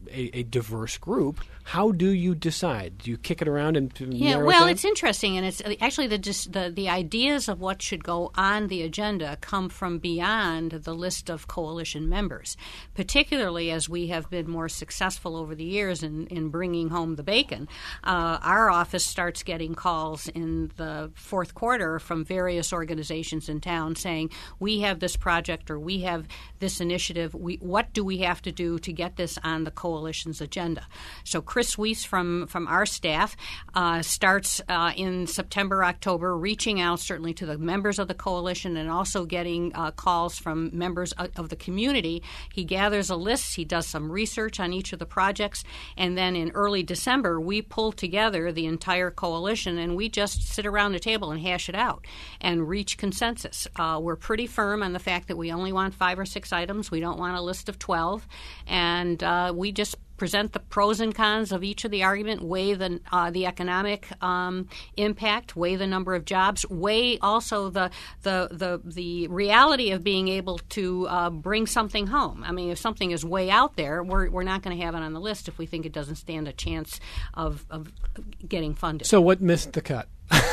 a, a diverse group. How do you decide? Do you kick it around and yeah? narrow Well, it it's interesting, and it's actually the, just the the ideas of what should go on the agenda come from beyond the list of coalition members, particularly as we have been more successful over the years in, in bringing home the bacon. Uh, our office starts getting calls in the fourth quarter from various organizations in town saying, we have this project or we have this initiative. We, what do we have to do to get this on the coalition's agenda? So Chris Weiss from, from our staff uh, starts uh, in September, October, reaching out certainly to the members of the coalition and also getting uh, calls from members of, of the community. He gathers a list. He does some research on each of the projects. And then in early December, we pull together the entire coalition and we just sit around the table and hash it out and reach consensus. Uh, we're pretty firm on the fact that we only want five or six items. We don't want a list of twelve. And uh, we just present the pros and cons of each of the argument, weigh the uh, the economic um, impact, weigh the number of jobs, weigh also the the the, the reality of being able to uh, bring something home. I mean, if something is way out there, we're we're not going to have it on the list if we think it doesn't stand a chance of, of getting funded. So what missed the cut?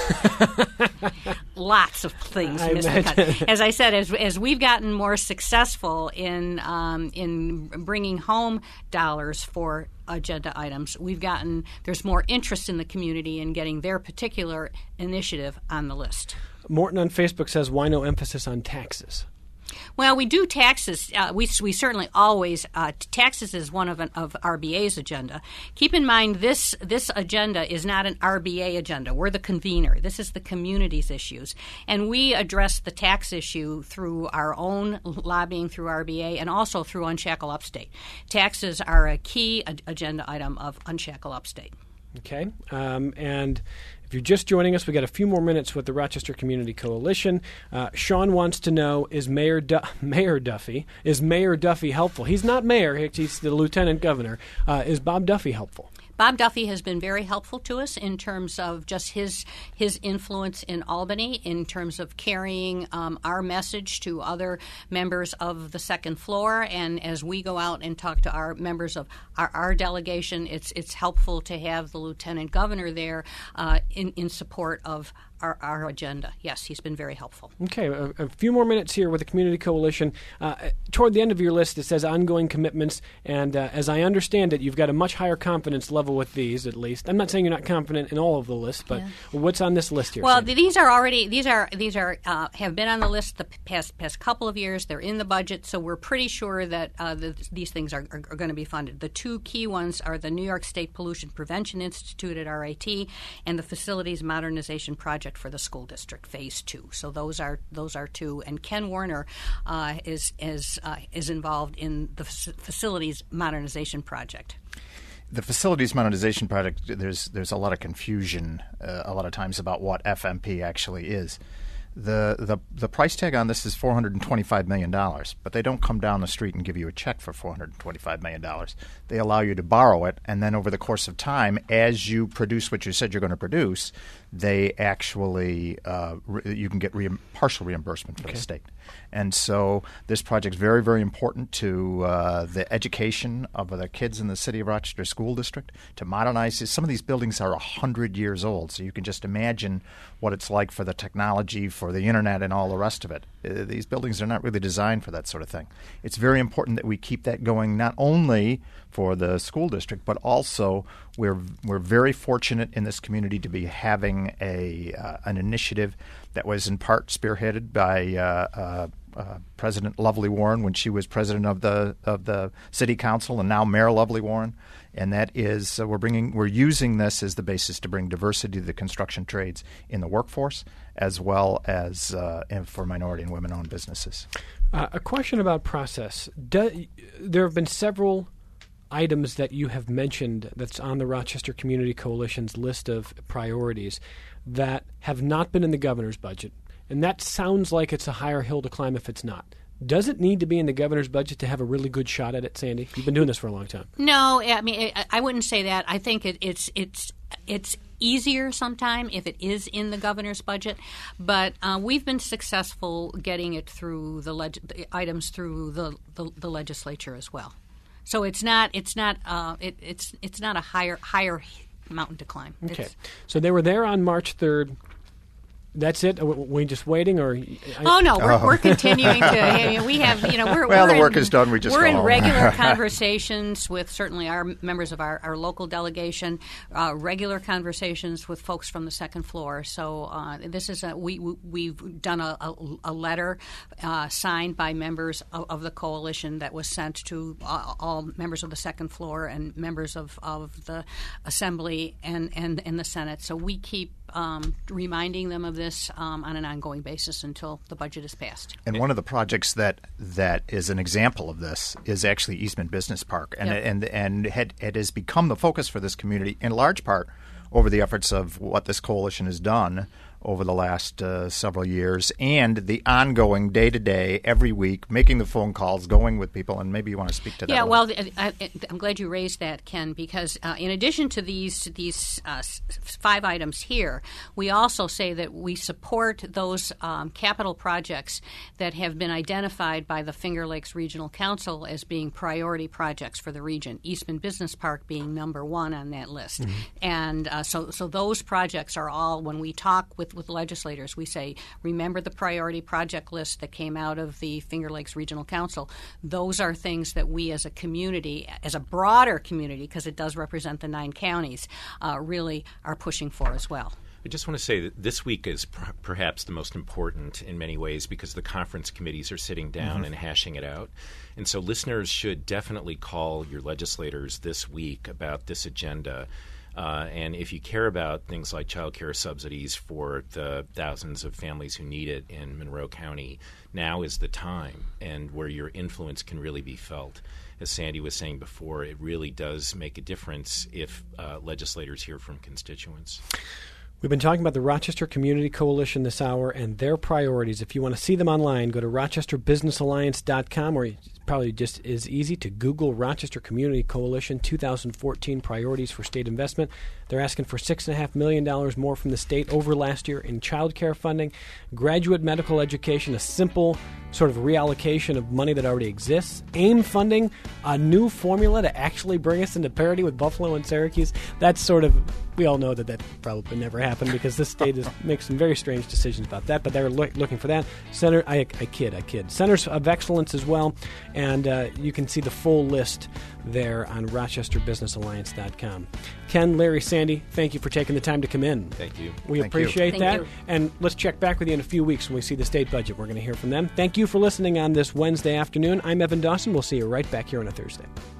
Lots of things I missed imagine. the cut. As I said, as as we've gotten more successful in um, in bringing home dollars for agenda items, we've gotten there's more interest in the community in getting their particular initiative on the list. Morton on Facebook says, why no emphasis on taxes? Well, we do taxes. Uh, we we certainly always uh, taxes is one of an, of R B A's agenda. Keep in mind this this agenda is not an R B A agenda. We're the convener. This is the community's issues, and we address the tax issue through our own lobbying through R B A and also through Unshackle Upstate. Taxes are a key a- agenda item of Unshackle Upstate. Okay, um, and if you're just joining us, we got a few more minutes with the Rochester Community Coalition. Uh, Sean wants to know: Is Mayor du- Mayor Duffy is Mayor Duffy helpful? He's not mayor; he's the lieutenant governor. Uh, is Bob Duffy helpful? Bob Duffy has been very helpful to us in terms of just his his influence in Albany, in terms of carrying um, our message to other members of the second floor. And as we go out and talk to our members of our, our delegation, it's it's helpful to have the lieutenant governor there uh, in, in support of Our, our agenda. Yes, he's been very helpful. Okay, a, a few more minutes here with the Community Coalition. Uh, toward the end of your list, it says ongoing commitments, and uh, as I understand it, you've got a much higher confidence level with these, at least. I'm not saying you're not confident in all of the lists, but yeah. what's on this list here? Well, Sandy? these are already these are these are uh, have been on the list the past past couple of years. They're in the budget, so we're pretty sure that uh, the, these things are, are, are going to be funded. The two key ones are the New York State Pollution Prevention Institute at R I T and the Facilities Modernization Project for the School District Phase Two. So those are those are two, and Ken Warner uh, is is uh, is involved in the f- Facilities Modernization Project. The Facilities Modernization Project, there's there's a lot of confusion uh, a lot of times about what F M P actually is. The, the the price tag on this is four hundred twenty-five million dollars, but they don't come down the street and give you a check for four hundred twenty-five million dollars. They allow you to borrow it, and then over the course of time, as you produce what you said you're going to produce, they actually uh, re- you can get re- partial reimbursement from okay. the state. And so this project is very, very important to uh, the education of the kids in the City of Rochester School District, to modernize this. Some of these buildings are one hundred years old, so you can just imagine what it's like for the technology, for the Internet, and all the rest of it. Uh, these buildings are not really designed for that sort of thing. It's very important that we keep that going, not only for the school district, but also we're we're very fortunate in this community to be having a uh, an initiative that was in part spearheaded by uh, uh, uh, President Lovely Warren when she was president of the of the City Council, and now Mayor Lovely Warren. And that is uh, we're bringing we're using this as the basis to bring diversity to the construction trades in the workforce, as well as uh, for minority and women-owned businesses. Uh, a question about process. Do, there have been several items that you have mentioned that's on the Rochester Community Coalition's list of priorities that have not been in the governor's budget, and that sounds like it's a higher hill to climb if it's not. Does it need to be in the governor's budget to have a really good shot at it, Sandy? You've been doing this for a long time. No, I mean, I, I wouldn't say that. I think it, it's it's it's easier sometime if it is in the governor's budget, but uh, we've been successful getting it through the, leg- the items through the, the, the legislature as well. So it's not it's not uh, it, it's it's not a higher higher mountain to climb. Okay, It's, so they were there on March third. That's it? Are we just waiting, or? I, oh no, we're, oh. we're continuing to. I mean, we have, you know, we're well, we're the work in, is done. We just we're go in home. regular conversations with certainly our members of our, our local delegation, uh, regular conversations with folks from the second floor. So uh, this is a we, we we've done a, a, a letter uh, signed by members of, of the coalition that was sent to uh, all members of the second floor and members of, of the assembly and and in the Senate. So we keep. Um, reminding them of this um, on an ongoing basis until the budget is passed. And one of the projects that that is an example of this is actually Eastman Business Park, and yep. and and had, it has become the focus for this community in large part over the efforts of what this coalition has done over the last uh, several years, and the ongoing day-to-day, every week, making the phone calls, going with people, and maybe you want to speak to that. Yeah, well, I, I, I'm glad you raised that, Ken, because uh, in addition to these these uh, five items here, we also say that we support those um, capital projects that have been identified by the Finger Lakes Regional Council as being priority projects for the region, Eastman Business Park being number one on that list. Mm-hmm. And uh, so, so those projects are all, when we talk with with legislators, we say, remember the priority project list that came out of the Finger Lakes Regional Council. Those are things that we as a community, as a broader community, because it does represent the nine counties, uh, really are pushing for as well. I just want to say that this week is per- perhaps the most important in many ways because the conference committees are sitting down mm-hmm. and hashing it out. And so listeners should definitely call your legislators this week about this agenda. Uh, and if you care about things like child care subsidies for the thousands of families who need it in Monroe County, now is the time and where your influence can really be felt. As Sandy was saying before, it really does make a difference if uh, legislators hear from constituents. We've been talking about the Rochester Community Coalition this hour and their priorities. If you want to see them online, go to rochester business alliance dot com, or it's probably just as easy to Google Rochester Community Coalition two thousand fourteen Priorities for State Investment. They're asking for six point five million dollars more from the state over last year in child care funding, graduate medical education, a simple sort of reallocation of money that already exists, AIM funding, a new formula to actually bring us into parity with Buffalo and Syracuse. That's sort of, we all know that that probably never happened because this state is makes some very strange decisions about that, but they're lo- looking for that. Center, I, I kid, I kid. Centers of Excellence as well, and uh, you can see the full list there on rochester business alliance dot com. Ken, Larry, Sandy, thank you for taking the time to come in. Thank you. We thank appreciate you. that. You. And let's check back with you in a few weeks when we see the state budget. We're going to hear from them. Thank you for listening on this Wednesday afternoon. I'm Evan Dawson. We'll see you right back here on a Thursday.